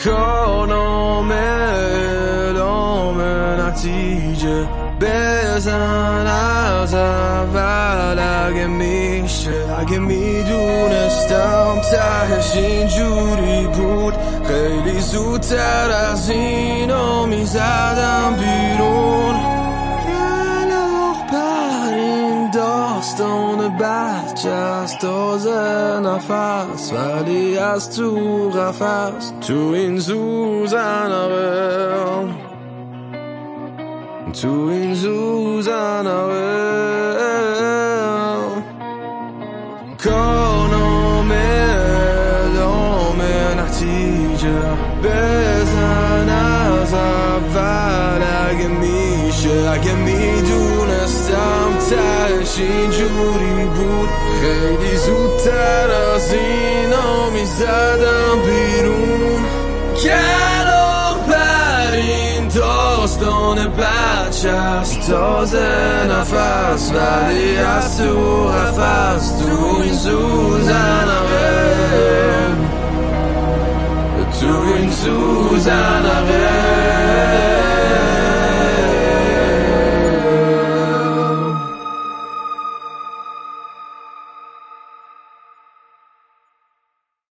کارنامه اعلام نتیجه بزن از اول اگه میشه. اگه میدونستم تهش اینجوری بود خیلی زودتر از اینو میزدم بیرون. کلاغ پر این داستان بچه از تازه نفس ولی از تو قفس تو این زوزنقه تو این زوزنقه کارنامه اعلام نتیجه بزن از اول اگه میشه. اگه میدونستم تهش اینجوری بود خیلی زودتر از اینا میزدم بیرون. کلاغ پر این داستان بچه از تازه نفس ولی از تو قفس تو این زوزنقه تو این زوزنقه